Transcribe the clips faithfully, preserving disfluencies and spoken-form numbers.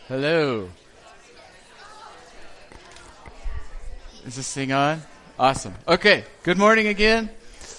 Hello. Is this thing on? Awesome. Okay, good morning again.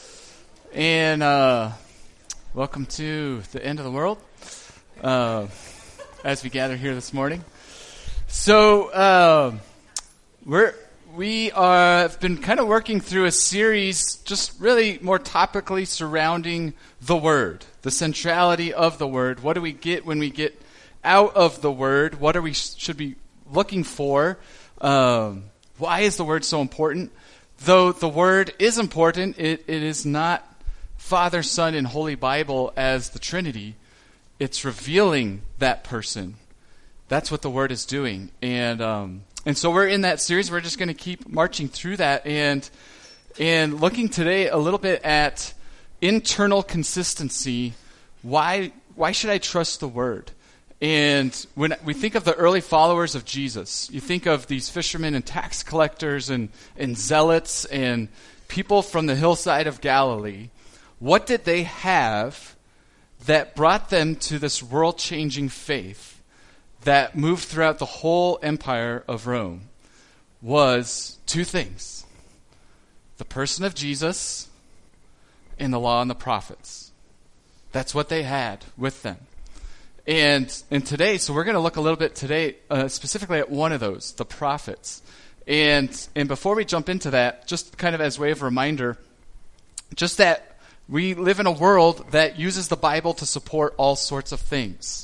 And uh, welcome to the end of the world uh, as we gather here this morning. So uh, we're, we are, have been kind of working through a series just really more topically surrounding the Word, the centrality of the Word. What do we get when we get out of the Word? What are we should be looking for? Um, why is the Word so important? Though the Word is important, it, it is not Father, Son, and Holy Bible as the Trinity. It's revealing that person. That's what the Word is doing. And um, and so we're in that series. We're just going to keep marching through that and and looking today a little bit at internal consistency. Why why should I trust the Word? And when we think of the early followers of Jesus, you think of these fishermen and tax collectors and, and zealots and people from the hillside of Galilee. What did they have that brought them to this world-changing faith that moved throughout the whole empire of Rome? Was two things: the person of Jesus and the law and the prophets. That's what they had with them. And and today, so we're going to look a little bit today uh, specifically at one of those, the prophets. And and before we jump into that, just kind of as way of reminder, just that we live in a world that uses the Bible to support all sorts of things.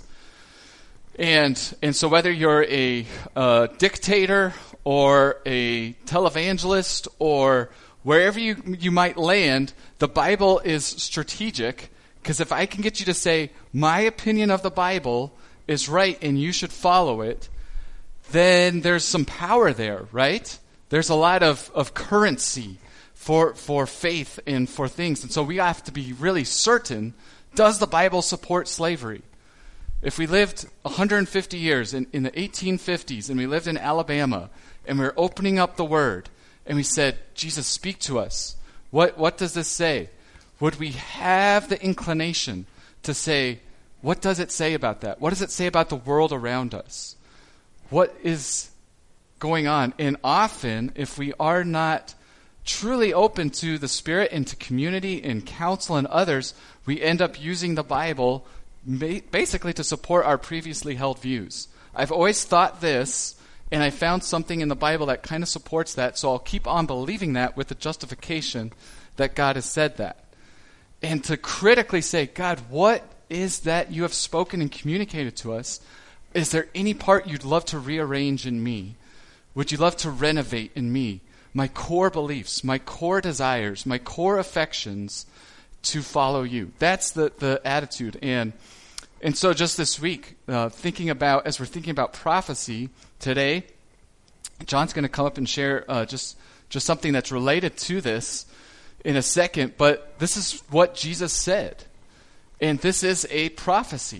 And and so whether you're a uh, dictator or a televangelist or wherever you you might land, the Bible is strategic. Because if I can get you to say, my opinion of the Bible is right and you should follow it, then there's some power there, right? There's a lot of, of currency for for faith and for things. And so we have to be really certain, does the Bible support slavery? If we lived one hundred fifty years in, in the eighteen fifties and we lived in Alabama and we we're opening up the Word and we said, Jesus, speak to us. What what does this say? Would we have the inclination to say, what does it say about that? What does it say about the world around us? What is going on? And often, if we are not truly open to the Spirit and to community and counsel and others, we end up using the Bible basically to support our previously held views. I've always thought this, and I found something in the Bible that kind of supports that, so I'll keep on believing that with the justification that God has said that. And to critically say, God, what is that you have spoken and communicated to us? Is there any part you'd love to rearrange in me? Would you love to renovate in me? My core beliefs, my core desires, my core affections to follow you. That's the, the attitude. And and so just this week, uh, thinking about, as we're thinking about prophecy today, John's going to come up and share uh, just just something that's related to this in a second, but this is what Jesus said. And this is a prophecy.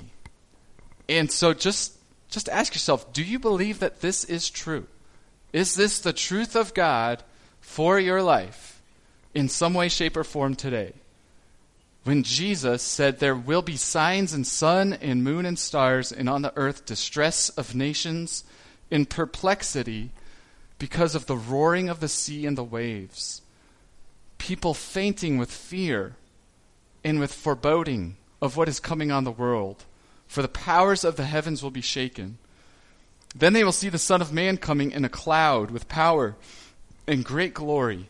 And so just just ask yourself, do you believe that this is true? Is this the truth of God for your life in some way, shape, or form today? When Jesus said there will be signs in sun and moon and stars, and on the earth distress of nations in perplexity because of the roaring of the sea and the waves. People fainting with fear and with foreboding of what is coming on the world. For the powers of the heavens will be shaken. Then they will see the Son of Man coming in a cloud with power and great glory.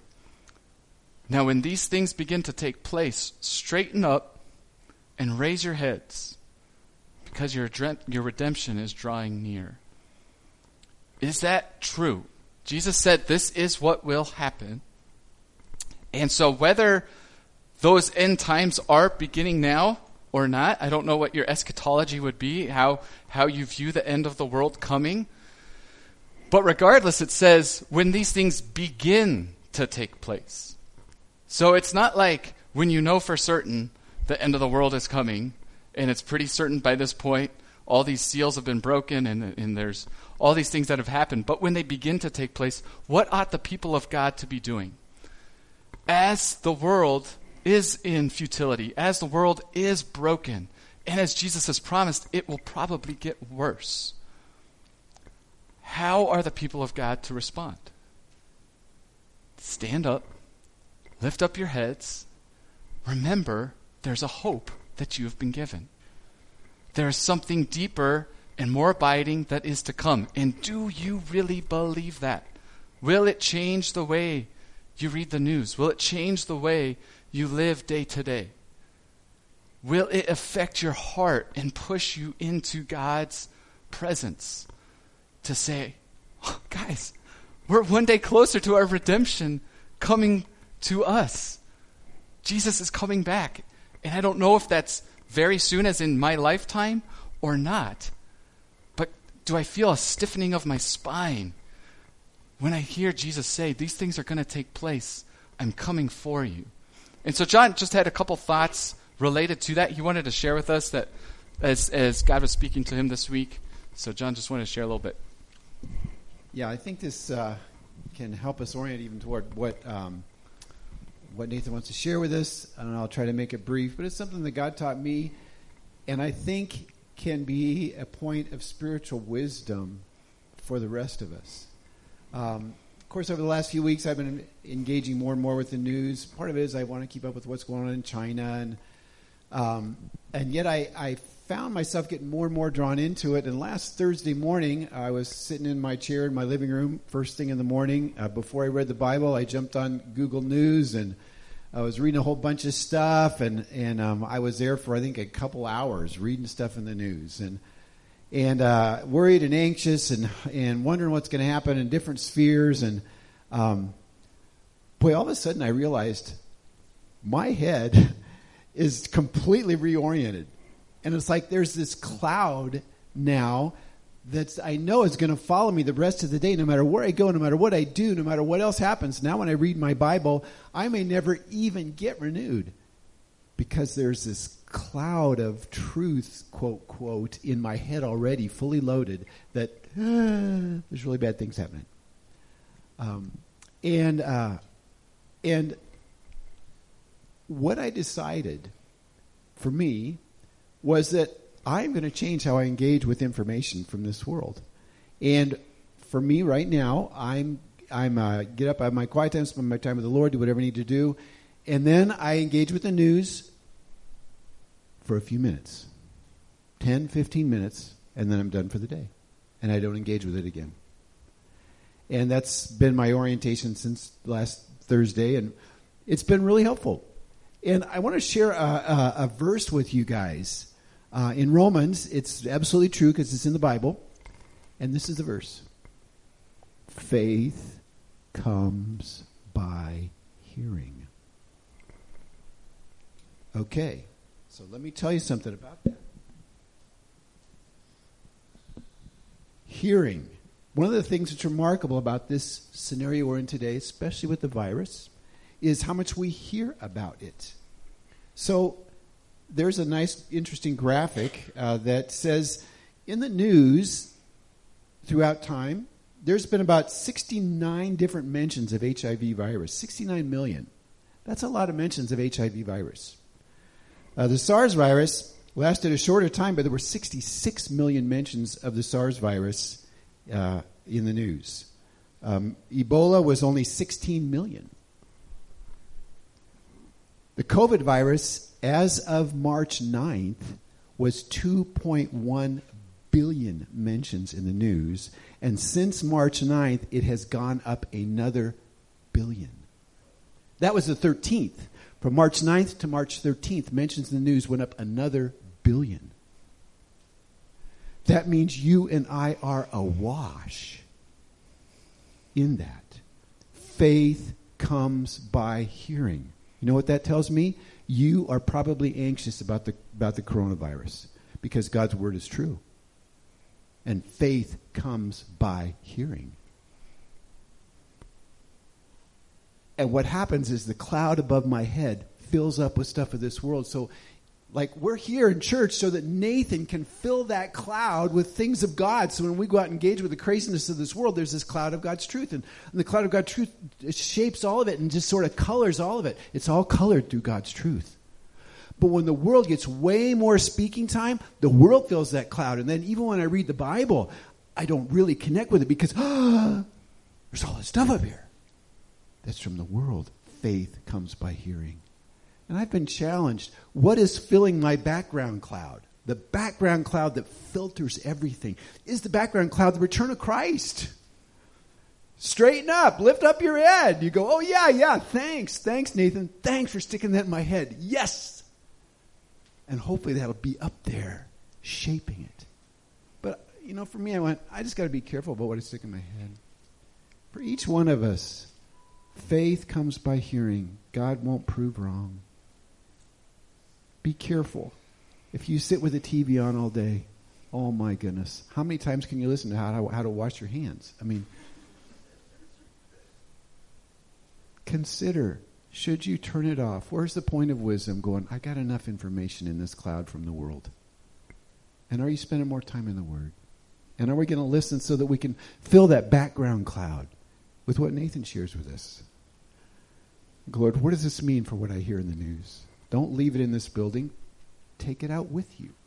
Now when these things begin to take place, straighten up and raise your heads, because your your redemption is drawing near. Is that true? Jesus said this is what will happen. And so whether those end times are beginning now or not, I don't know what your eschatology would be, how how you view the end of the world coming. But regardless, it says when these things begin to take place. So it's not like when you know for certain the end of the world is coming, and it's pretty certain by this point, all these seals have been broken and, and there's all these things that have happened. But when they begin to take place, what ought the people of God to be doing? As the world is in futility, as the world is broken, and as Jesus has promised, it will probably get worse. how are the people of God to respond? Stand up, lift up your heads, remember there's a hope that you have been given. There is something deeper and more abiding that is to come. And do you really believe that? Will it change the way you read the news? Will it change the way you live day to day? Will it affect your heart and push you into God's presence to say, oh, guys, we're one day closer to our redemption coming to us. Jesus is coming back. And I don't know if that's very soon, as in my lifetime, or not. But do I feel a stiffening of my spine when I hear Jesus say, these things are going to take place. I'm coming for you. And so John just had a couple thoughts related to that. He wanted to share with us that as, as God was speaking to him this week. So John just wanted to share a little bit. Yeah, I think this uh, can help us orient even toward what um, what Nathan wants to share with us, and I'll try to make it brief. But it's something that God taught me, and I think can be a point of spiritual wisdom for the rest of us. Um, of course, over the last few weeks, I've been engaging more and more with the news. Part of it is I want to keep up with what's going on in China, and um, and yet I, I found myself getting more and more drawn into it. And last Thursday morning, I was sitting in my chair in my living room, first thing in the morning. Uh, before I read the Bible, I jumped on Google News, and I was reading a whole bunch of stuff, and, and um, I was there for, I think, a couple hours reading stuff in the news. And and uh, worried and anxious and, and wondering what's going to happen in different spheres. And um, boy, all of a sudden I realized my head is completely reoriented. And it's like there's this cloud now that I know is going to follow me the rest of the day, no matter where I go, no matter what I do, no matter what else happens. Now when I read my Bible, I may never even get renewed because there's this cloud of truth, quote, quote, in my head already, fully loaded, that uh, there's really bad things happening. Um, and uh, and what I decided for me was that I'm going to change how I engage with information from this world. And for me right now, I'm I'm uh, get up, I have my quiet time, spend my time with the Lord, do whatever I need to do, and then I engage with the news for a few minutes, ten, fifteen minutes, and then I'm done for the day. And I don't engage with it again. And that's been my orientation since last Thursday, and it's been really helpful. And I want to share a, a, a verse with you guys. Uh, in Romans, it's absolutely true because it's in the Bible. And this is the verse. Faith comes by hearing. Okay, so let me tell you something about that. Hearing. One of the things that's remarkable about this scenario we're in today, especially with the virus, is how much we hear about it. So there's a nice, interesting graphic uh, that says in the news throughout time, there's been about sixty-nine different mentions of H I V virus. sixty-nine million. That's a lot of mentions of H I V virus. Uh, the SARS virus lasted a shorter time, but there were sixty-six million mentions of the SARS virus uh, in the news. Um, Ebola was only sixteen million. The COVID virus, as of March ninth, was two point one billion mentions in the news. And since March ninth, it has gone up another billion. That was the thirteenth. From March ninth to March thirteenth, mentions in the news went up another billion. That means you and I are awash in that. Faith comes by hearing. You know what that tells me? You are probably anxious about the about the coronavirus because God's word is true. And faith comes by hearing. And what happens is the cloud above my head fills up with stuff of this world. So, like, we're here in church so that Nathan can fill that cloud with things of God. So when we go out and engage with the craziness of this world, there's this cloud of God's truth. And, and the cloud of God's truth shapes all of it and just sort of colors all of it. It's all colored through God's truth. But when the world gets way more speaking time, the world fills that cloud. And then even when I read the Bible, I don't really connect with it because ah, there's all this stuff up here. That's from the world. Faith comes by hearing. And I've been challenged. What is filling my background cloud? The background cloud that filters everything. Is the background cloud the return of Christ? Straighten up. Lift up your head. You go, oh, yeah, yeah, thanks. Thanks, Nathan. Thanks for sticking that in my head. Yes. And hopefully that'll be up there, shaping it. But, you know, for me, I went, I just got to be careful about what I stick in my head. For each one of us, faith comes by hearing. God won't prove wrong. Be careful. If you sit with the T V on all day, oh my goodness, how many times can you listen to how to, how to wash your hands? I mean, consider, should you turn it off? Where's the point of wisdom going, I got enough information in this cloud from the world? And are you spending more time in the Word? And are we going to listen so that we can fill that background cloud with what Nathan shares with us? Lord, what does this mean for what I hear in the news? Don't leave it in this building. Take it out with you.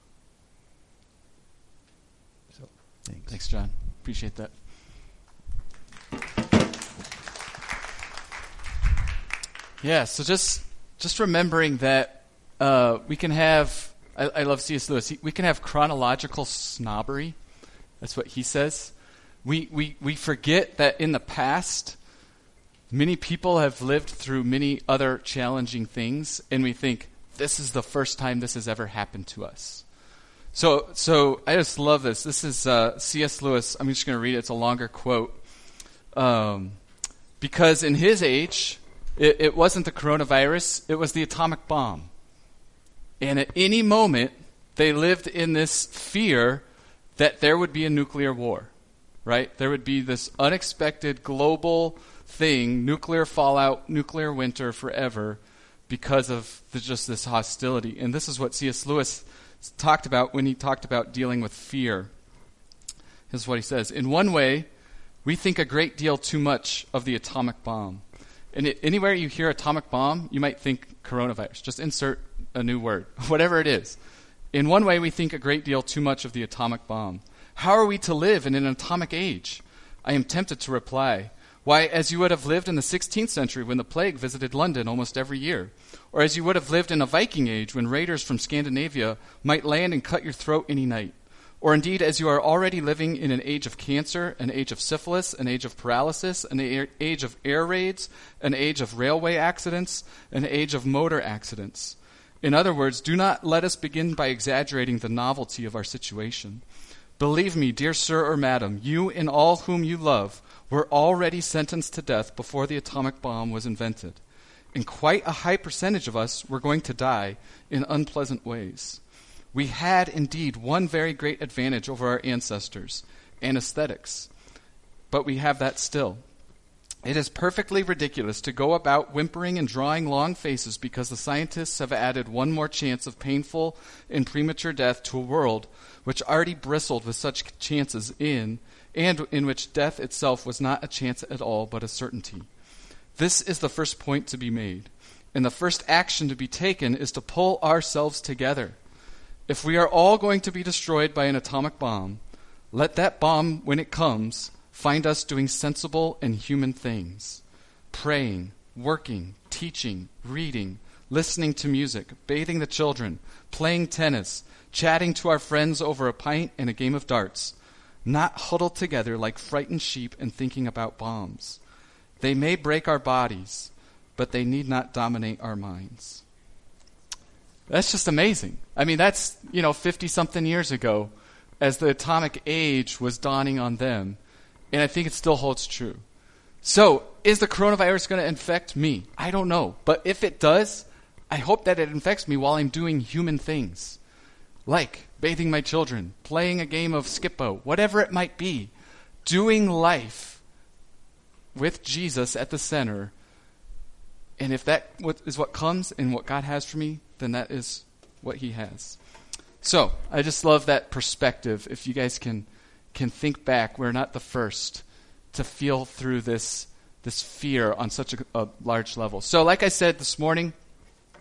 So, thanks. Thanks, John. Appreciate that. Yeah, so just just remembering that uh, we can have, I, I love C S Lewis, he, we can have chronological snobbery. That's what he says. We, we, we forget that in the past, many people have lived through many other challenging things, and we think, this is the first time this has ever happened to us. So so I just love this. This is uh, C S Lewis. I'm just going to read it. It's a longer quote. Um, because in his age, it, it wasn't the coronavirus, it was the atomic bomb. And at any moment, they lived in this fear that there would be a nuclear war, right? There would be this unexpected global thing, nuclear fallout, nuclear winter forever, because of the, just this hostility. And this is what C S Lewis talked about when he talked about dealing with fear. Here's what he says. In one way, we think a great deal too much of the atomic bomb. And it, anywhere you hear atomic bomb, you might think coronavirus. Just insert a new word, whatever it is. In one way, we think a great deal too much of the atomic bomb. How are we to live in an atomic age? I am tempted to reply, why, as you would have lived in the sixteenth century when the plague visited London almost every year, or as you would have lived in a Viking age when raiders from Scandinavia might land and cut your throat any night, or indeed as you are already living in an age of cancer, an age of syphilis, an age of paralysis, an a- age of air raids, an age of railway accidents, an age of motor accidents. In other words, do not let us begin by exaggerating the novelty of our situation. Believe me, dear sir or madam, you and all whom you love were already sentenced to death before the atomic bomb was invented. And quite a high percentage of us were going to die in unpleasant ways. We had indeed one very great advantage over our ancestors, anesthetics. But we have that still. It is perfectly ridiculous to go about whimpering and drawing long faces because the scientists have added one more chance of painful and premature death to a world which already bristled with such chances in, and in which death itself was not a chance at all, but a certainty. This is the first point to be made, and the first action to be taken is to pull ourselves together. If we are all going to be destroyed by an atomic bomb, let that bomb, when it comes, find us doing sensible and human things. Praying, working, teaching, reading, listening to music, bathing the children, playing tennis, chatting to our friends over a pint and a game of darts, not huddled together like frightened sheep and thinking about bombs. They may break our bodies, but they need not dominate our minds. That's just amazing. I mean, that's, you know, fifty-something years ago as the atomic age was dawning on them. And I think it still holds true. So, is the coronavirus going to infect me? I don't know. But if it does, I hope that it infects me while I'm doing human things. Like bathing my children, playing a game of Skip-Bo, whatever it might be. Doing life with Jesus at the center. And if that is what comes and what God has for me, then that is what he has. So, I just love that perspective. If you guys can can think back, we're not the first to feel through this this fear on such a, a large level. So, like I said this morning,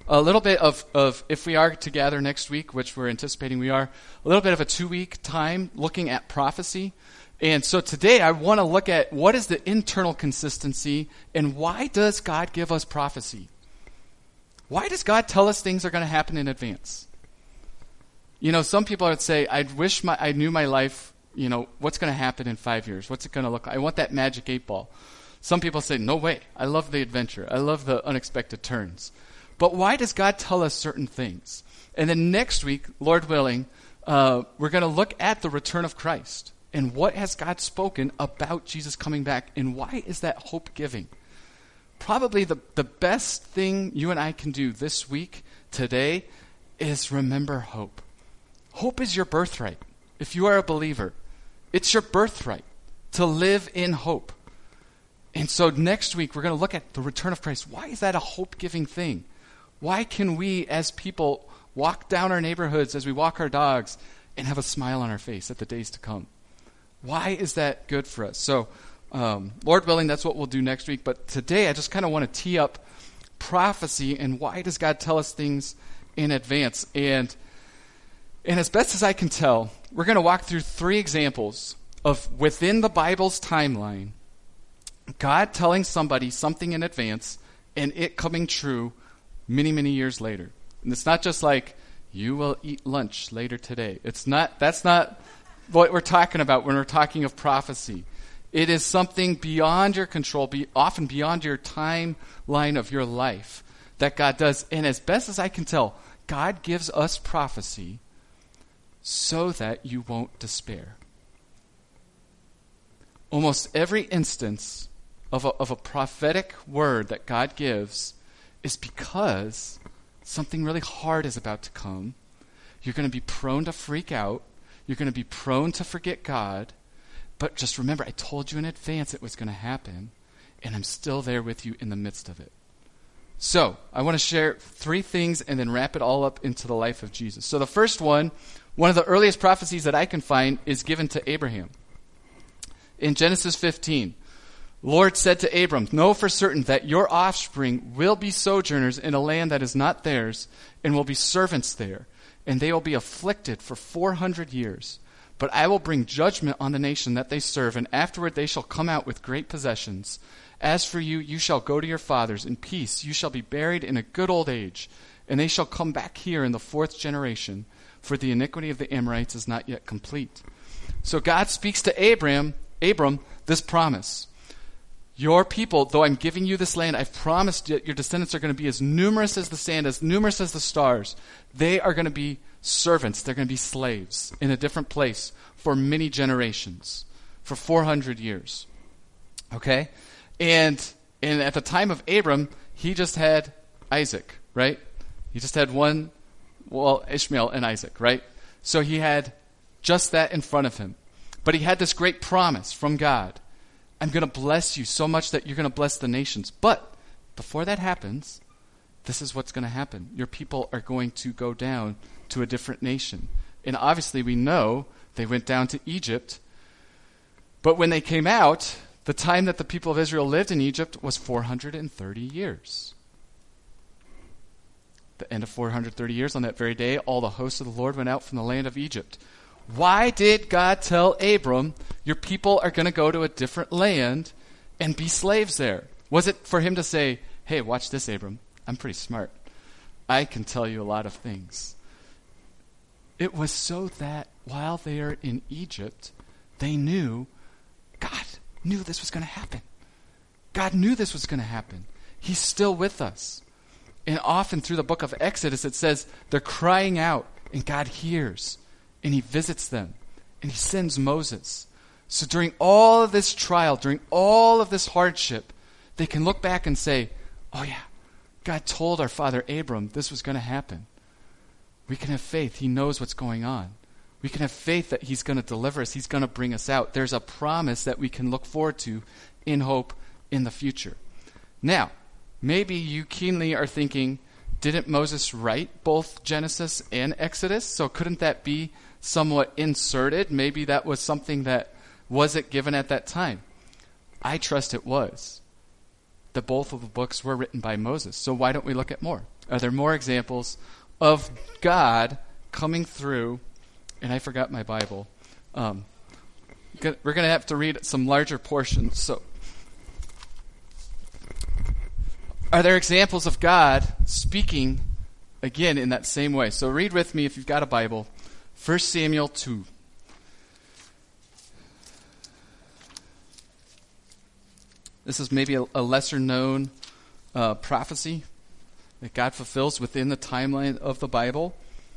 a little bit of, of, if we are to gather next week, which we're anticipating we are, a little bit of a two-week time looking at prophecy. And so today I want to look at what is the internal consistency and why does God give us prophecy? Why does God tell us things are going to happen in advance? You know, some people would say, I wish my, I knew my life, you know, what's going to happen in five years? What's it going to look like? I want that magic eight ball. Some people say, no way. I love the adventure. I love the unexpected turns. But why does God tell us certain things? And then next week, Lord willing, uh, we're going to look at the return of Christ. And what has God spoken about Jesus coming back? And why is that hope-giving? Probably the, the best thing you and I can do this week, today, is remember hope. Hope is your birthright. If you are a believer, it's your birthright to live in hope. And so next week, we're going to look at the return of Christ. Why is that a hope-giving thing? Why can we, as people, walk down our neighborhoods as we walk our dogs and have a smile on our face at the days to come? Why is that good for us? So, um, Lord willing, that's what we'll do next week. But today, I just kind of want to tee up prophecy and why does God tell us things in advance? And, and as best as I can tell, we're going to walk through three examples of within the Bible's timeline, God telling somebody something in advance and it coming true many, many years later. And it's not just like, you will eat lunch later today. It's not, that's not what we're talking about when we're talking of prophecy. It is something beyond your control, be often beyond your timeline of your life that God does. And as best as I can tell, God gives us prophecy so that you won't despair. Almost every instance of a, of a prophetic word that God gives is because something really hard is about to come. You're going to be prone to freak out. You're going to be prone to forget God. But just remember, I told you in advance it was going to happen, and I'm still there with you in the midst of it. So, I want to share three things and then wrap it all up into the life of Jesus. So the first one, one of the earliest prophecies that I can find is given to Abraham. In Genesis fifteen, Lord said to Abram, know for certain that your offspring will be sojourners in a land that is not theirs, and will be servants there, and they will be afflicted for four hundred years. But I will bring judgment on the nation that they serve, and afterward they shall come out with great possessions. As for you, you shall go to your fathers in peace. You shall be buried in a good old age, and they shall come back here in the fourth generation, for the iniquity of the Amorites is not yet complete. So God speaks to Abram, Abram this promise. Your people, though I'm giving you this land, I've promised that your descendants are going to be as numerous as the sand, as numerous as the stars. They are going to be servants. They're going to be slaves in a different place for many generations, for four hundred years. Okay? And, and at the time of Abram, he just had Isaac, right? He just had one, well, Ishmael and Isaac, right? So he had just that in front of him. But he had this great promise from God. I'm going to bless you so much that you're going to bless the nations. But before that happens, this is what's going to happen. Your people are going to go down to a different nation. And obviously we know they went down to Egypt. But when they came out, the time that the people of Israel lived in Egypt was four hundred thirty years. The end of four hundred thirty years, on that very day, all the hosts of the Lord went out from the land of Egypt. Why did God tell Abram, your people are going to go to a different land and be slaves there? Was it for him to say, hey, watch this, Abram. I'm pretty smart. I can tell you a lot of things. It was so that while they are in Egypt, they knew God knew this was going to happen. God knew this was going to happen. He's still with us. And often through the book of Exodus, it says they're crying out, and God hears. And he visits them, and he sends Moses. So during all of this trial, during all of this hardship, they can look back and say, oh yeah, God told our father Abram this was going to happen. We can have faith. He knows what's going on. We can have faith that he's going to deliver us. He's going to bring us out. There's a promise that we can look forward to in hope in the future. Now, maybe you keenly are thinking, didn't Moses write both Genesis and Exodus? So couldn't that be somewhat inserted? Maybe that was something that wasn't given at that time. I trust it was. That both of the books were written by Moses. So why don't we look at more? Are there more examples of God coming through? And I forgot my Bible. Um, we're going to have to read some larger portions. So, are there examples of God speaking again in that same way? So read with me if you've got a Bible. First Samuel two. This is maybe a, a lesser known uh, prophecy that God fulfills within the timeline of the Bible.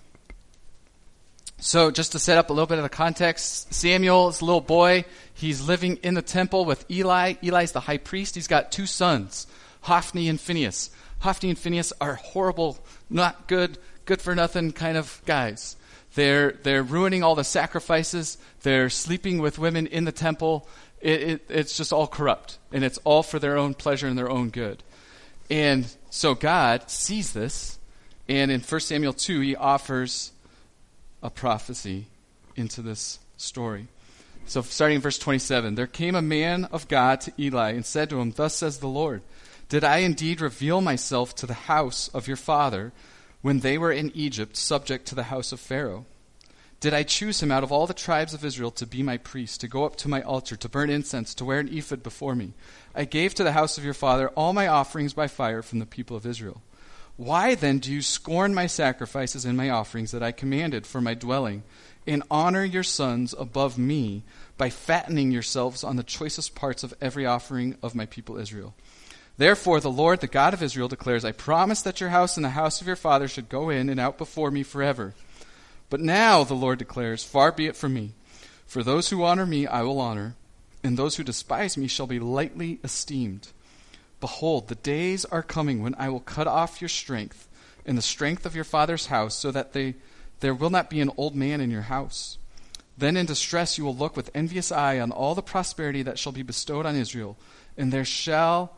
So just to set up a little bit of the context, Samuel is a little boy. He's living in the temple with Eli. Eli's the high priest. He's got two sons, Hophni and Phinehas. Hophni and Phinehas are horrible, not good, good for nothing kind of guys. They're they're ruining all the sacrifices. They're sleeping with women in the temple. It, it, it's just all corrupt, and it's all for their own pleasure and their own good. And so God sees this, and in First Samuel two, he offers a prophecy into this story. So starting in verse twenty-seven, there came a man of God to Eli and said to him, "Thus says the Lord, did I indeed reveal myself to the house of your father when they were in Egypt, subject to the house of Pharaoh? Did I choose him out of all the tribes of Israel to be my priest, to go up to my altar, to burn incense, to wear an ephod before me? I gave to the house of your father all my offerings by fire from the people of Israel. Why then do you scorn my sacrifices and my offerings that I commanded for my dwelling, and honor your sons above me by fattening yourselves on the choicest parts of every offering of my people Israel? Therefore the Lord, the God of Israel, declares, I promised that your house and the house of your father should go in and out before me forever. But now, the Lord declares, far be it from me. For those who honor me I will honor, and those who despise me shall be lightly esteemed. Behold, the days are coming when I will cut off your strength and the strength of your father's house, so that they, there will not be an old man in your house. Then in distress you will look with envious eye on all the prosperity that shall be bestowed on Israel, and there shall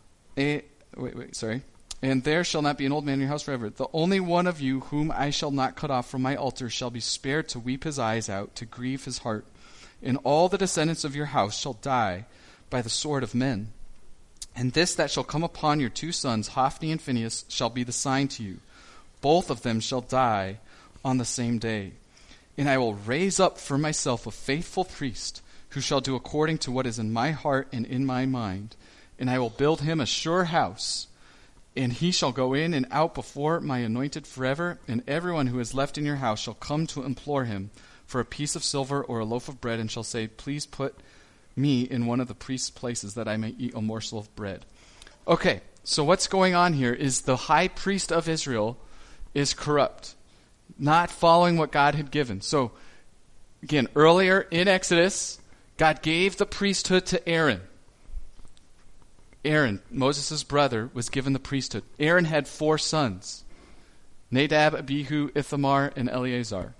a wait wait sorry. And there shall not be an old man in your house forever. The only one of you whom I shall not cut off from my altar shall be spared to weep his eyes out, to grieve his heart. And all the descendants of your house shall die by the sword of men. And this that shall come upon your two sons, Hophni and Phinehas, shall be the sign to you. Both of them shall die on the same day. And I will raise up for myself a faithful priest, who shall do according to what is in my heart and in my mind. And I will build him a sure house, and he shall go in and out before my anointed forever, and everyone who is left in your house shall come to implore him for a piece of silver or a loaf of bread, and shall say, please put me in one of the priest's places, that I may eat a morsel of bread. Okay, so what's going on here is the high priest of Israel is corrupt, not following what God had given. So, again, earlier in Exodus, God gave the priesthood to Aaron. Aaron, Moses' brother, was given the priesthood. Aaron had four sons, Nadab, Abihu, Ithamar, and Eleazar.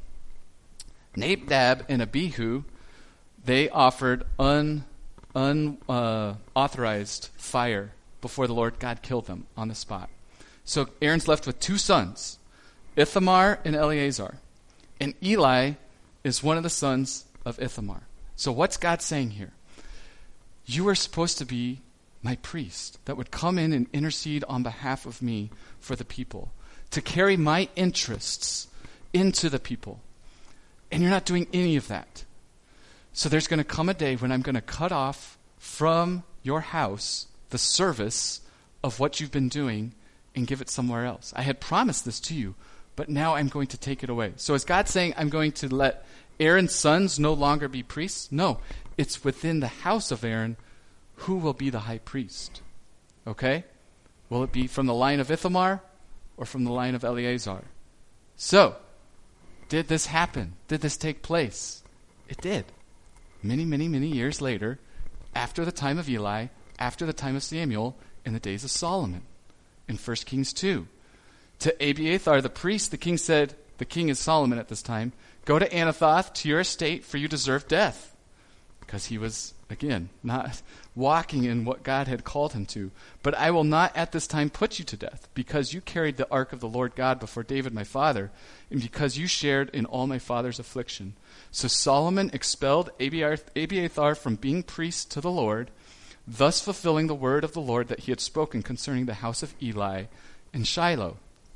Nadab and Abihu, they offered un, un, uh, authorized fire before the Lord. God killed them on the spot. So Aaron's left with two sons, Ithamar and Eleazar. And Eli is one of the sons of Ithamar. So what's God saying here? You are supposed to be my priest that would come in and intercede on behalf of me for the people, to carry my interests into the people. And you're not doing any of that. So there's going to come a day when I'm going to cut off from your house the service of what you've been doing and give it somewhere else. I had promised this to you, but now I'm going to take it away. So is God saying I'm going to let Aaron's sons no longer be priests? No, it's within the house of Aaron who will be the high priest. Okay? Will it be from the line of Ithamar or from the line of Eleazar? So, did this happen? Did this take place? It did. Many, many, many years later, after the time of Eli, after the time of Samuel, in the days of Solomon, in First Kings two. To Abiathar the priest, the king said, the king is Solomon at this time, go to Anathoth, to your estate, for you deserve death. Because he was, again, not walking in what God had called him to. But I will not at this time put you to death, because you carried the ark of the Lord God before David my father, and because you shared in all my father's affliction. So Solomon expelled Abiathar from being priest to the Lord, thus fulfilling the word of the Lord that he had spoken concerning the house of Eli in Shiloh.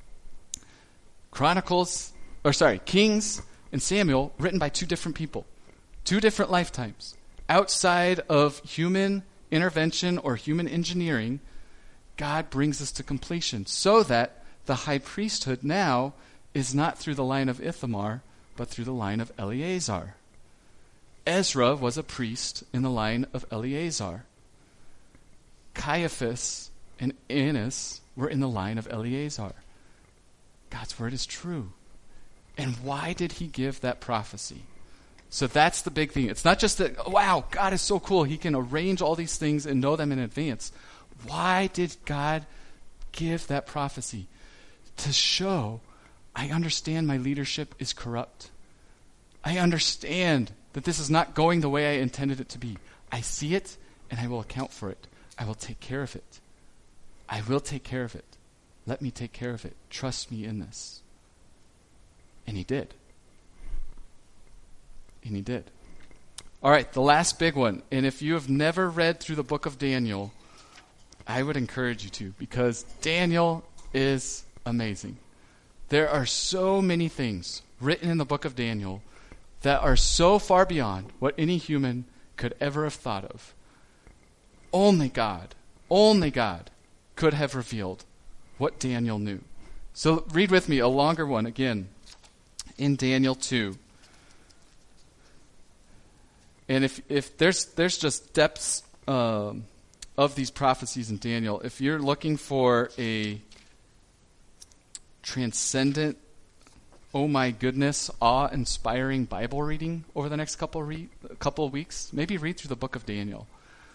Chronicles, or sorry, Kings and Samuel, written by two different people, two different lifetimes. Outside of human intervention or human engineering, God brings us to completion so that the high priesthood now is not through the line of Ithamar, but through the line of Eleazar. Ezra was a priest in the line of Eleazar. Caiaphas and Annas were in the line of Eleazar. God's word is true. And why did he give that prophecy? So that's the big thing. It's not just that, oh, wow, God is so cool. He can arrange all these things and know them in advance. Why did God give that prophecy? To show, I understand my leadership is corrupt. I understand that this is not going the way I intended it to be. I see it, and I will account for it. I will take care of it. I will take care of it. Let me take care of it. Trust me in this. And he did. And he did. All right, the last big one. And if you have never read through the book of Daniel, I would encourage you to, because Daniel is amazing. There are so many things written in the book of Daniel that are so far beyond what any human could ever have thought of. Only God, only God could have revealed what Daniel knew. So read with me a longer one again in Daniel two. And if if there's there's just depths um, of these prophecies in Daniel, if you're looking for a transcendent, oh my goodness, awe-inspiring Bible reading over the next couple re- couple of weeks, maybe read through the book of Daniel.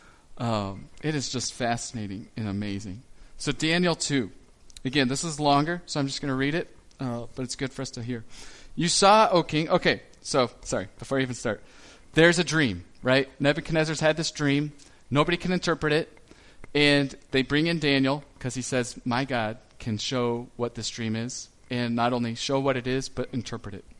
Um, it is just fascinating and amazing. So Daniel two. Again, this is longer, so I'm just going to read it, uh, but it's good for us to hear. You saw, O king, okay, so, sorry, before I even start. There's a dream, right? Nebuchadnezzar's had this dream. Nobody can interpret it. And they bring in Daniel because he says, my God can show what this dream is. And not only show what it is, but interpret it.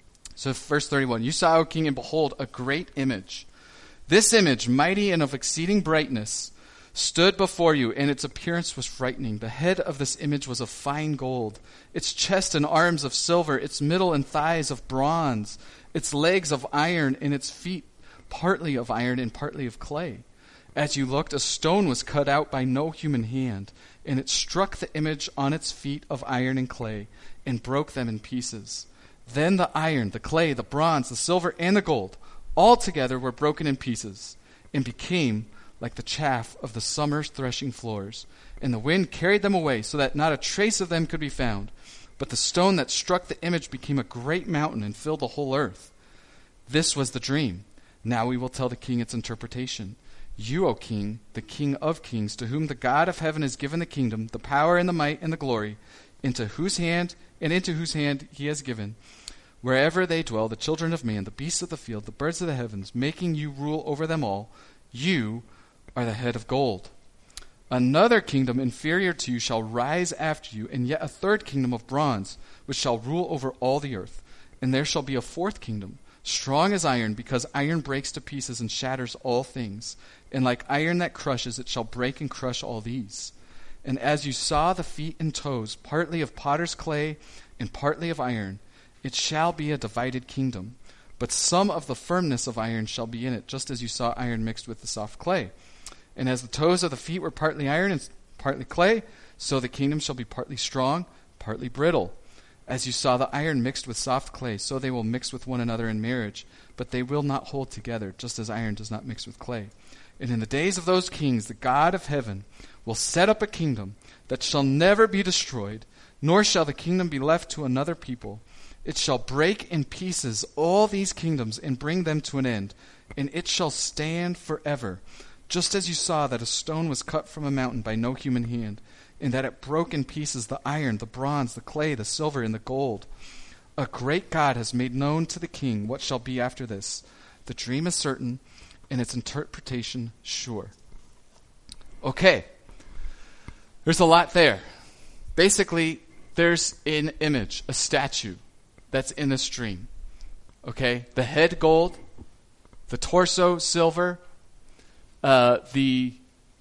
So verse thirty-one, you saw, O king, and behold, a great image. This image, mighty and of exceeding brightness, stood before you, and its appearance was frightening. The head of this image was of fine gold, its chest and arms of silver, its middle and thighs of bronze, its legs of iron, and its feet partly of iron and partly of clay. As you looked, a stone was cut out by no human hand, and it struck the image on its feet of iron and clay, and broke them in pieces. Then the iron, the clay, the bronze, the silver, and the gold, all together were broken in pieces, and became like the chaff of the summer's threshing floors. And the wind carried them away, so that not a trace of them could be found. But the stone that struck the image became a great mountain and filled the whole earth. This was the dream. Now we will tell the king its interpretation. You, O king, the king of kings, to whom the God of heaven has given the kingdom, the power and the might and the glory, into whose hand and into whose hand he has given, wherever they dwell, the children of man, the beasts of the field, the birds of the heavens, making you rule over them all, you are the head of gold. Another kingdom inferior to you shall rise after you, and yet a third kingdom of bronze, which shall rule over all the earth. And there shall be a fourth kingdom, strong as iron, because iron breaks to pieces and shatters all things. And like iron that crushes, it shall break and crush all these. And as you saw the feet and toes, partly of potter's clay and partly of iron, it shall be a divided kingdom. But some of the firmness of iron shall be in it, just as you saw iron mixed with the soft clay. And as the toes of the feet were partly iron and partly clay, so the kingdom shall be partly strong, partly brittle. As you saw the iron mixed with soft clay, so they will mix with one another in marriage, but they will not hold together, just as iron does not mix with clay. And in the days of those kings, the God of heaven will set up a kingdom that shall never be destroyed, nor shall the kingdom be left to another people. It shall break in pieces all these kingdoms and bring them to an end, and it shall stand forever. Just as you saw that a stone was cut from a mountain by no human hand, and that it broke in pieces the iron, the bronze, the clay, the silver, and the gold. A great God has made known to the king what shall be after this. The dream is certain, and its interpretation sure. Okay. There's a lot there. Basically, there's an image, a statue, that's in this dream. Okay? The head gold, the torso silver, Uh, the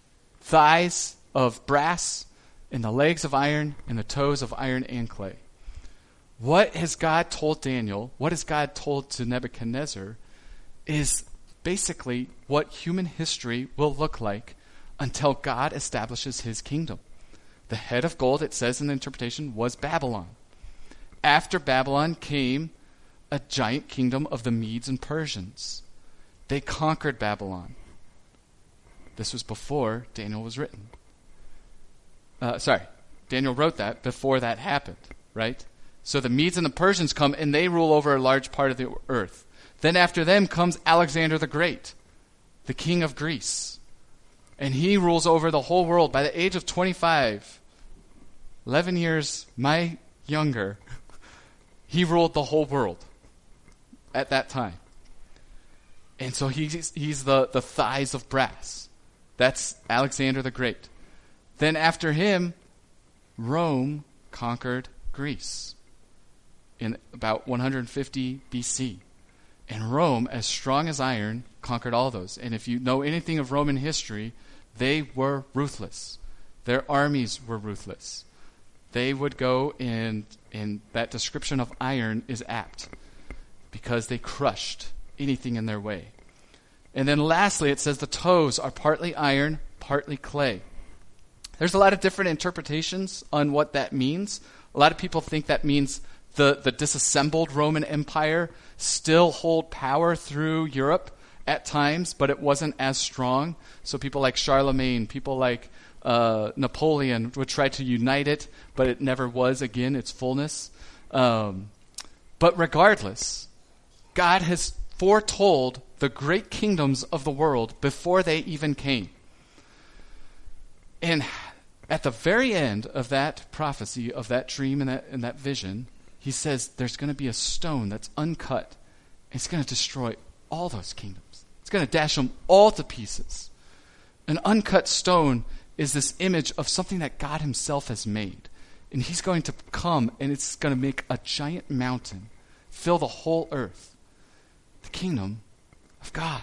thighs of brass, and the legs of iron, and the toes of iron and clay. What has God told Daniel, what has God told to Nebuchadnezzar, is basically what human history will look like until God establishes his kingdom. The head of gold, it says in the interpretation, was Babylon. After Babylon came a giant kingdom of the Medes and Persians. They conquered Babylon. This was before Daniel was written. Uh, sorry, Daniel wrote that before that happened, right? So the Medes and the Persians come and they rule over a large part of the earth. Then after them comes Alexander the Great, the king of Greece. And he rules over the whole world. By the age of twenty-five, eleven years my younger, he ruled the whole world at that time. And so he's, he's the, the thighs of brass. That's Alexander the Great. Then after him, Rome conquered Greece in about one hundred fifty B C. And Rome, as strong as iron, conquered all those. And if you know anything of Roman history, they were ruthless. Their armies were ruthless. They would go, and, and that description of iron is apt because they crushed anything in their way. And then lastly, it says the toes are partly iron, partly clay. There's a lot of different interpretations on what that means. A lot of people think that means the, the disassembled Roman Empire still hold power through Europe at times, but it wasn't as strong. So people like Charlemagne, people like uh, Napoleon would try to unite it, but it never was, again, its fullness. Um, but regardless, God has foretold the great kingdoms of the world before they even came. And at the very end of that prophecy, of that dream and that, and that vision, he says there's going to be a stone that's uncut. It's going to destroy all those kingdoms. It's going to dash them all to pieces. An uncut stone is this image of something that God himself has made. And he's going to come, and it's going to make a giant mountain, fill the whole earth. The kingdom of God.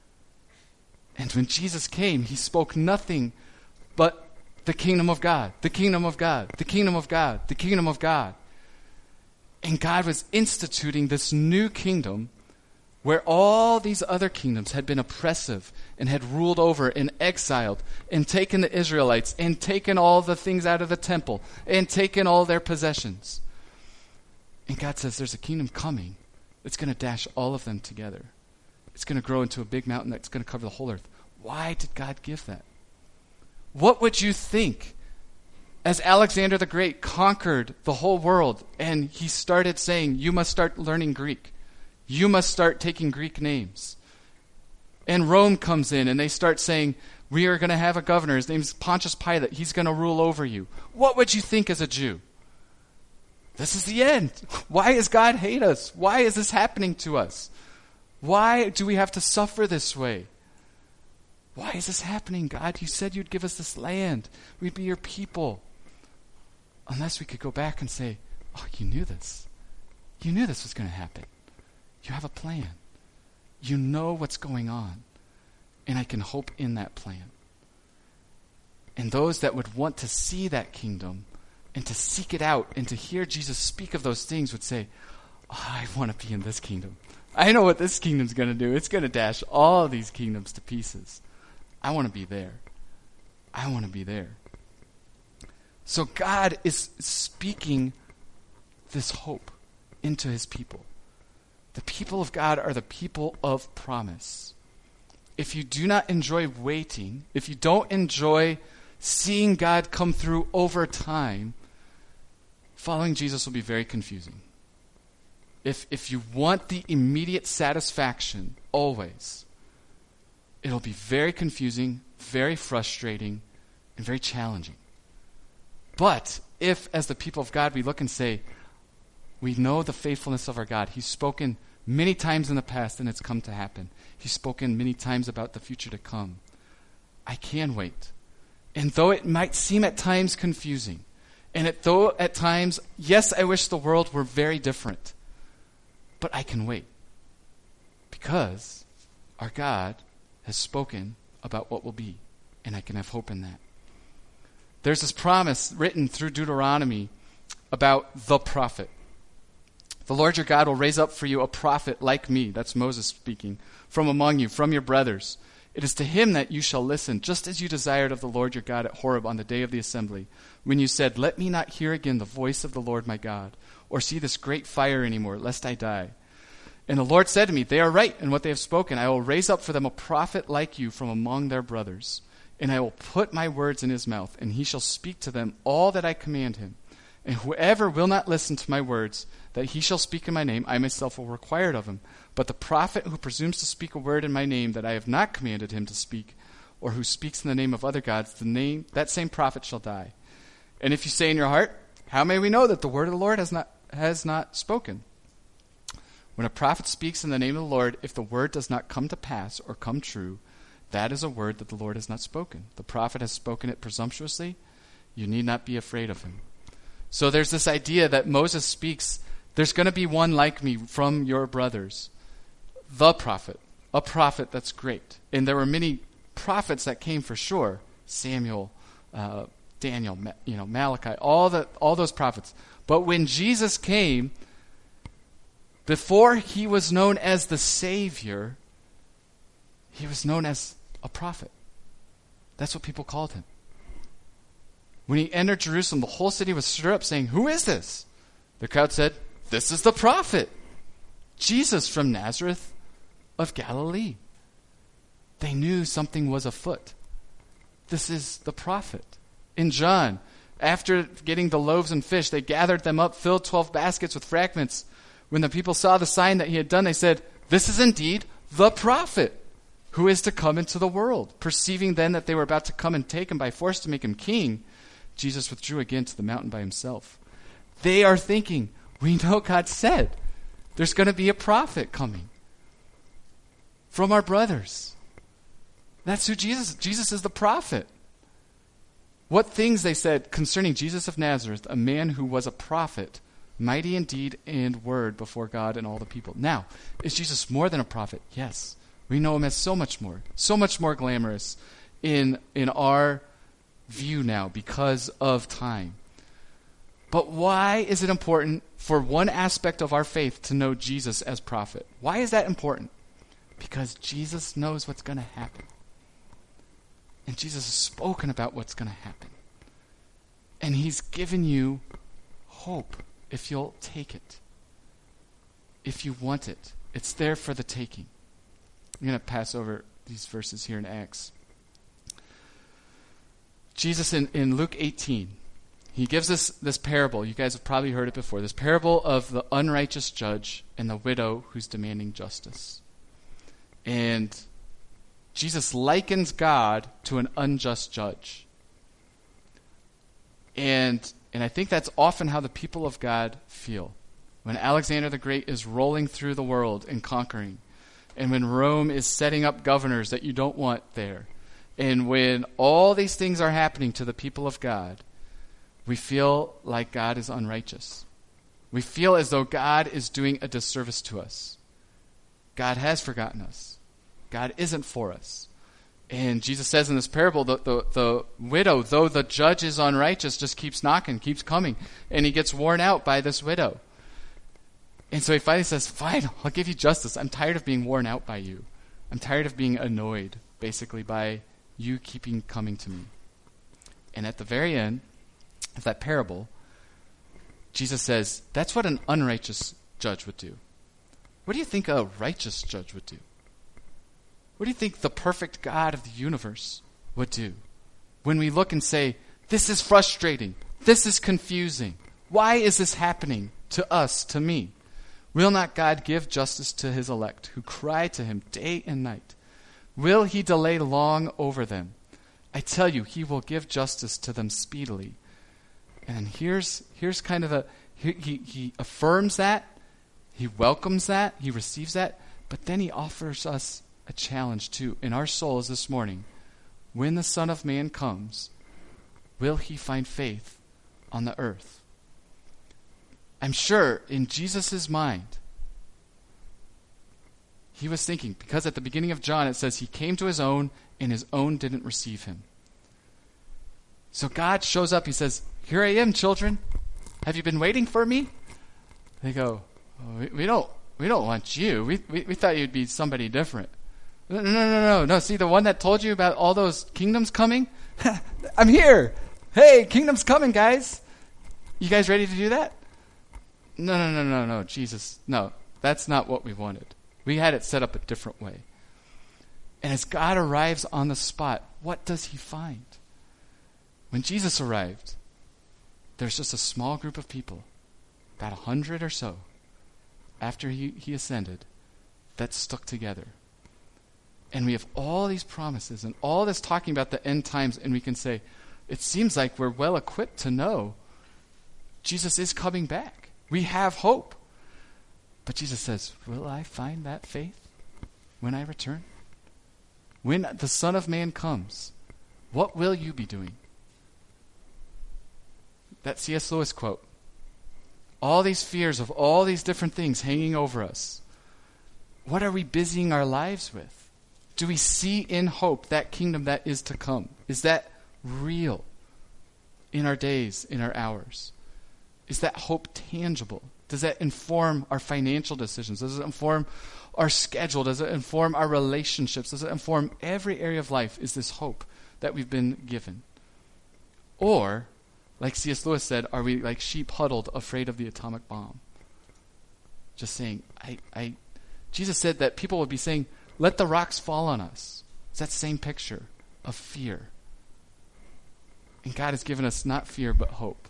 And when Jesus came, he spoke nothing but the kingdom of God, the kingdom of God, the kingdom of God, the kingdom of God. And God was instituting this new kingdom where all these other kingdoms had been oppressive and had ruled over and exiled and taken the Israelites and taken all the things out of the temple and taken all their possessions. And God says there's a kingdom coming that's going to dash all of them together. It's going to grow into a big mountain that's going to cover the whole earth. Why did God give that? What would you think as Alexander the Great conquered the whole world and he started saying, you must start learning Greek. You must start taking Greek names. And Rome comes in and they start saying, we are going to have a governor. His name's Pontius Pilate. He's going to rule over you. What would you think as a Jew? This is the end. Why does God hate us? Why is this happening to us? Why do we have to suffer this way? Why is this happening, God? You said you'd give us this land. We'd be your people. Unless we could go back and say, oh, you knew this. You knew this was going to happen. You have a plan. You know what's going on. And I can hope in that plan. And those that would want to see that kingdom and to seek it out and to hear Jesus speak of those things would say, oh, I want to be in this kingdom. I know what this kingdom's going to do. It's going to dash all of these kingdoms to pieces. I want to be there. I want to be there. So God is speaking this hope into his people. The people of God are the people of promise. If you do not enjoy waiting, if you don't enjoy seeing God come through over time, following Jesus will be very confusing. If if you want the immediate satisfaction always, it'll be very confusing, very frustrating, and very challenging. But if, as the people of God, we look and say, we know the faithfulness of our God. He's spoken many times in the past and it's come to happen. He's spoken many times about the future to come. I can wait. And though it might seem at times confusing, and it, though at times, yes, I wish the world were very different, but I can wait. Because our God has spoken about what will be, and I can have hope in that. There's this promise written through Deuteronomy about the prophet. The Lord your God will raise up for you a prophet like me," that's Moses speaking, "from among you, from your brothers. It is to him that you shall listen, just as you desired of the Lord your God at Horeb on the day of the assembly, when you said, 'Let me not hear again the voice of the Lord my God, or see this great fire anymore, lest I die.' And the Lord said to me, 'They are right in what they have spoken. I will raise up for them a prophet like you from among their brothers, and I will put my words in his mouth, and he shall speak to them all that I command him. And whoever will not listen to my words that he shall speak in my name, I myself will require it of him. But the prophet who presumes to speak a word in my name that I have not commanded him to speak, or who speaks in the name of other gods, the name that same prophet shall die. And if you say in your heart, how may we know that the word of the Lord has not has not spoken? When a prophet speaks in the name of the Lord, if the word does not come to pass or come true, that is a word that the Lord has not spoken. The prophet has spoken it presumptuously. You need not be afraid of him." So there's this idea that Moses speaks, there's going to be one like me from your brothers. The prophet. A prophet that's great. And there were many prophets that came for sure. Samuel, uh, Daniel, you know, Malachi, all the all those prophets. But when Jesus came, before he was known as the Savior, he was known as a prophet. That's what people called him. When he entered Jerusalem, the whole city was stirred up, saying, "Who is this?" The crowd said, "This is the prophet, Jesus from Nazareth of Galilee." They knew something was afoot. This is the prophet. In John, after getting the loaves and fish, they gathered them up, filled twelve baskets with fragments. When the people saw the sign that he had done, they said, "This is indeed the prophet who is to come into the world." Perceiving then that they were about to come and take him by force to make him king, Jesus withdrew again to the mountain by himself. They are thinking, we know God said there's going to be a prophet coming from our brothers. That's who Jesus is. Jesus is the prophet. What things, they said, concerning Jesus of Nazareth, a man who was a prophet, mighty in deed and word before God and all the people. Now, is Jesus more than a prophet? Yes. We know him as so much more, so much more glamorous in in our view now because of time. But why is it important for one aspect of our faith to know Jesus as prophet? Why is that important? Because Jesus knows what's going to happen. And Jesus has spoken about what's going to happen. And he's given you hope if you'll take it. If you want it. It's there for the taking. I'm going to pass over these verses here in Acts. Jesus in, in Luke eighteen, he gives us this parable. You guys have probably heard it before. This parable of the unrighteous judge and the widow who's demanding justice. And Jesus likens God to an unjust judge. And and I think that's often how the people of God feel. When Alexander the Great is rolling through the world and conquering, and when Rome is setting up governors that you don't want there, and when all these things are happening to the people of God, we feel like God is unrighteous. We feel as though God is doing a disservice to us. God has forgotten us. God isn't for us. And Jesus says in this parable, the, the, the widow, though the judge is unrighteous, just keeps knocking, keeps coming, and he gets worn out by this widow. And so he finally says, "Fine, I'll give you justice. I'm tired of being worn out by you. I'm tired of being annoyed, basically, by you keeping coming to me." And at the very end of that parable, Jesus says, that's what an unrighteous judge would do. What do you think a righteous judge would do? What do you think the perfect God of the universe would do? When we look and say, this is frustrating, this is confusing, why is this happening to us, to me? Will not God give justice to his elect who cry to him day and night? Will he delay long over them? I tell you, he will give justice to them speedily. And here's here's kind of a, he, he, he affirms that, he welcomes that, he receives that, but then he offers us a challenge too in our souls this morning. When the Son of Man comes, will he find faith on the earth? I'm sure in Jesus' mind, he was thinking, because at the beginning of John it says he came to his own and his own didn't receive him. So God shows up, he says, "Here I am, children. Have you been waiting for me?" They go, oh, we, we don't we don't want you. We, we we thought you'd be somebody different. No, no, no, no, no. See, the one that told you about all those kingdoms coming? I'm here. Hey, kingdom's coming, guys. You guys ready to do that? No, no, no, no, no, Jesus. No, that's not what we wanted. We had it set up a different way. And as God arrives on the spot, what does he find? When Jesus arrived, there's just a small group of people, about a hundred or so, after he, he ascended, that stuck together. And we have all these promises and all this talking about the end times, and we can say, it seems like we're well equipped to know Jesus is coming back. We have hope. But Jesus says, will I find that faith when I return? When the Son of Man comes, what will you be doing? That C S Lewis quote. All these fears of all these different things hanging over us. What are we busying our lives with? Do we see in hope that kingdom that is to come? Is that real in our days, in our hours? Is that hope tangible? Does that inform our financial decisions? Does it inform our schedule? Does it inform our relationships? Does it inform every area of life? Is this hope that we've been given? Or, like C S Lewis said, are we like sheep huddled, afraid of the atomic bomb? Just saying, I, I, Jesus said that people would be saying, let the rocks fall on us. It's that same picture of fear. And God has given us not fear, but hope.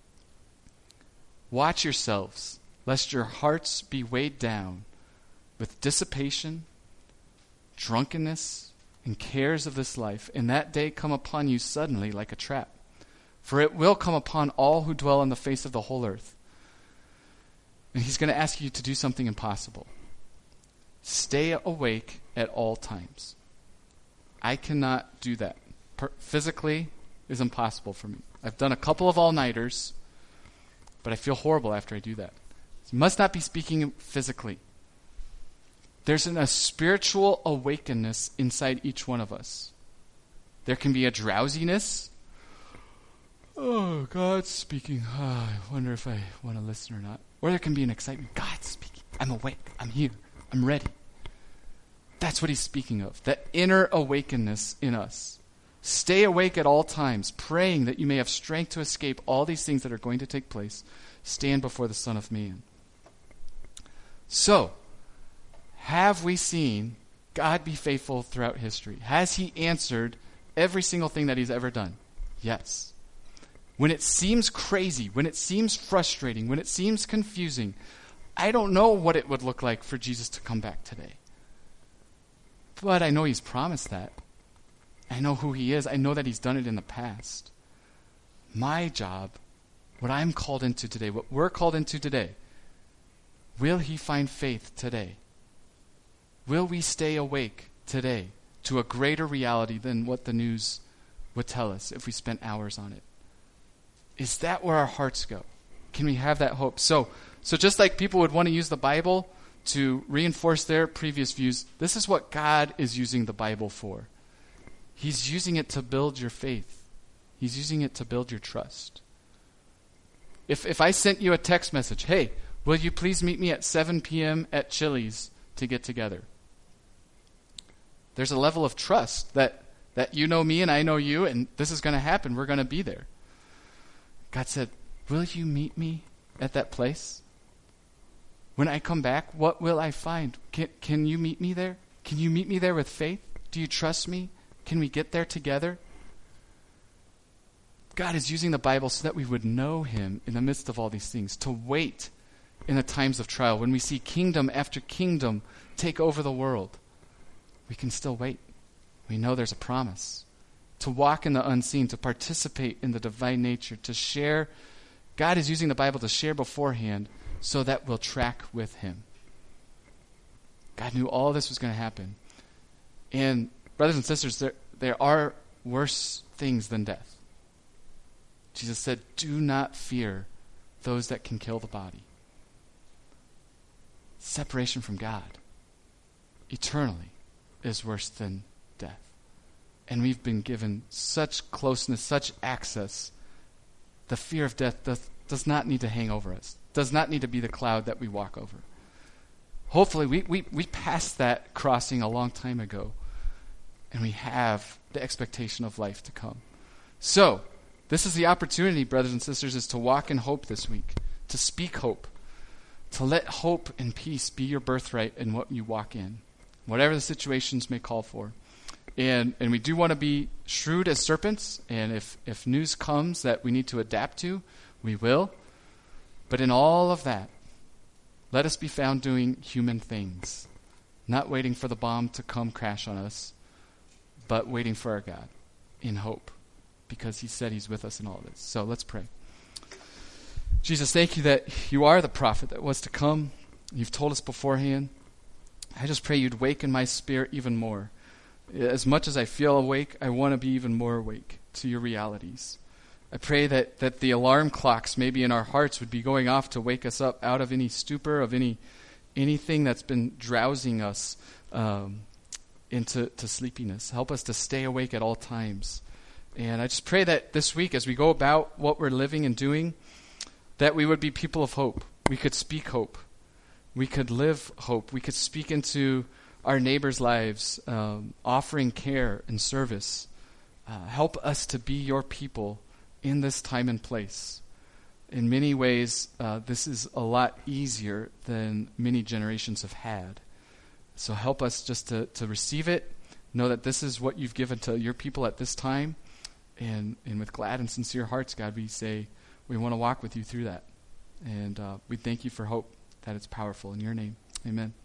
Watch yourselves, lest your hearts be weighed down with dissipation, drunkenness, and cares of this life, and that day come upon you suddenly like a trap. For it will come upon all who dwell on the face of the whole earth. And he's going to ask you to do something impossible. Stay awake at all times. I cannot do that. Per- physically is impossible for me. I've done a couple of all-nighters, but I feel horrible after I do that. You must not be speaking physically. There's an, a spiritual awakenness inside each one of us. There can be a drowsiness. Oh, God's speaking. Oh, I wonder if I want to listen or not. Or there can be an excitement. God's speaking. I'm awake. I'm here. I'm ready. That's what he's speaking of. That inner awakenness in us. Stay awake at all times, praying that you may have strength to escape all these things that are going to take place. Stand before the Son of Man. So, have we seen God be faithful throughout history? Has he answered every single thing that he's ever done? Yes. When it seems crazy, when it seems frustrating, when it seems confusing, I don't know what it would look like for Jesus to come back today. But I know he's promised that. I know who he is. I know that he's done it in the past. My job, what I'm called into today, what we're called into today, will he find faith today? Will we stay awake today to a greater reality than what the news would tell us if we spent hours on it? Is that where our hearts go? Can we have that hope? So, so just like people would want to use the Bible to reinforce their previous views, this is what God is using the Bible for. He's using it to build your faith. He's using it to build your trust. If if I sent you a text message, hey, will you please meet me at seven p.m. at Chili's to get together? There's a level of trust that, that you know me and I know you, and this is going to happen. We're going to be there. God said, will you meet me at that place? When I come back, what will I find? Can, can you meet me there? Can you meet me there with faith? Do you trust me? Can we get there together? God is using the Bible so that we would know him in the midst of all these things, to wait in the times of trial. When we see kingdom after kingdom take over the world, we can still wait. We know there's a promise. To walk in the unseen, to participate in the divine nature, to share. God is using the Bible to share beforehand so that we'll track with him. God knew all this was going to happen. And brothers and sisters, there, there are worse things than death. Jesus said, do not fear those that can kill the body. Separation from God eternally is worse than death. And we've been given such closeness, such access. The fear of death does, does not need to hang over us. does not need to be the cloud that we walk over. Hopefully, we, we, we passed that crossing a long time ago, and we have the expectation of life to come. So, this is the opportunity, brothers and sisters, is to walk in hope this week, to speak hope, to let hope and peace be your birthright in what you walk in, whatever the situations may call for. And and we do want to be shrewd as serpents, and if, if news comes that we need to adapt to, we will. But in all of that, let us be found doing human things, not waiting for the bomb to come crash on us, but waiting for our God in hope, because he said he's with us in all of this. So let's pray. Jesus, thank you that you are the prophet that was to come. You've told us beforehand. I just pray you'd waken my spirit even more. As much as I feel awake, I want to be even more awake to your realities. I pray that, that the alarm clocks maybe in our hearts would be going off to wake us up out of any stupor, of any anything that's been drowsing us um, into to sleepiness. Help us to stay awake at all times. And I just pray that this week, as we go about what we're living and doing, that we would be people of hope. We could speak hope. We could live hope. We could speak into our neighbors' lives, um, offering care and service. Uh, help us to be your people in this time and place. In many ways, uh, this is a lot easier than many generations have had. So help us just to, to receive it, know that this is what you've given to your people at this time, and, and with glad and sincere hearts, God, we say we want to walk with you through that. And uh, we thank you for hope, that it's powerful. In your name, amen.